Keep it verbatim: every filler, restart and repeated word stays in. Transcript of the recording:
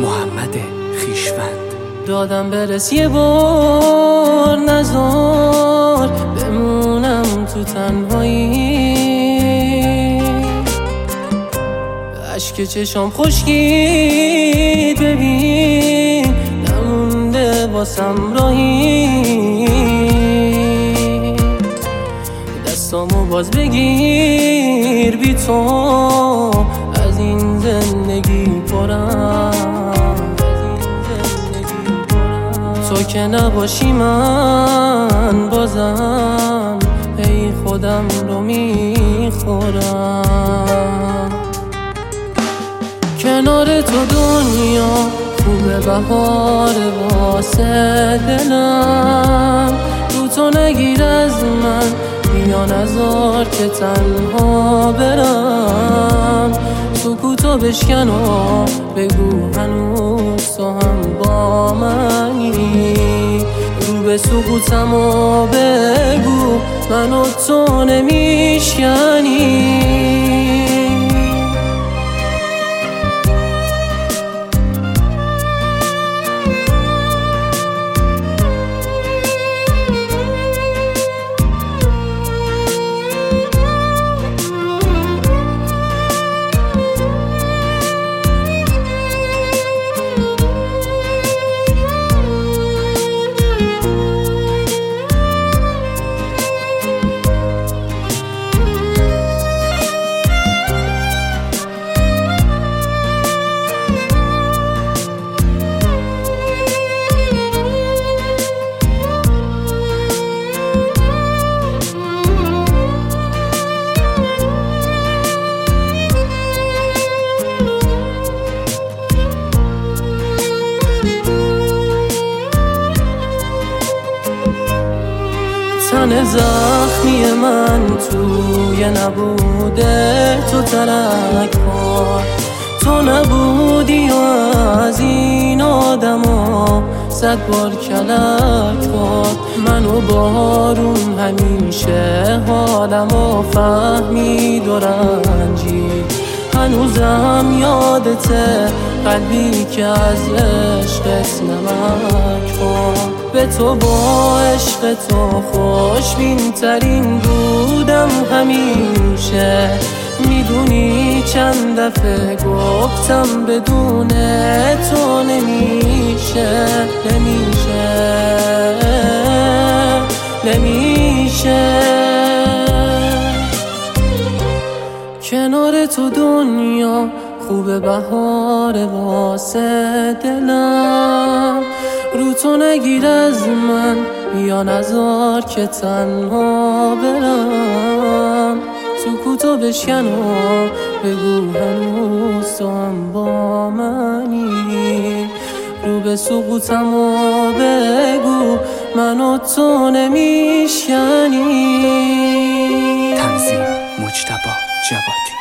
محمد خویشوند. دادم برس یه بار، نزار بمونم تو تنهایی. اشک چشام خشکید ببین، نمونده واسم راهی. دستامو باز بگیر، بی تو از این زندگی پرم. تو که نباشی من بازم ای خودم رو میخورم. کنار تو دنیا خوبه، بهار واسه دلم. رو تو نگیر از من، بیا نذار که تنها برم. سکوتو بشکن و بگو هنوز تو هم با منی. رو به سکوتم و بگو منو تو نمیشکنی. تن زخمی من توی نبوده تو ترک کن. تو نبودی و از این آدم ها صد بار کلک کن. منو بارون همیشه حالمو فهمید و رنجید. هنوزم یادته قلبی که از عشقت نمک خورد. به تو با عشق تو خوشبین ترین بودم همیشه. میدونی چند دفعه گفتم بدون تو نمیشه. نمیشه نمیشه کنار تو دنیا خوبه، بهار واسه دلم. رو تو نگیر از من، بیا نذار که تنها برم. سکوتو بشکن و بگو هنوز تو هم با منی. رو به سکوتم و بگو منو تو نمیشکنی. تنظیم مجتبی جوادی.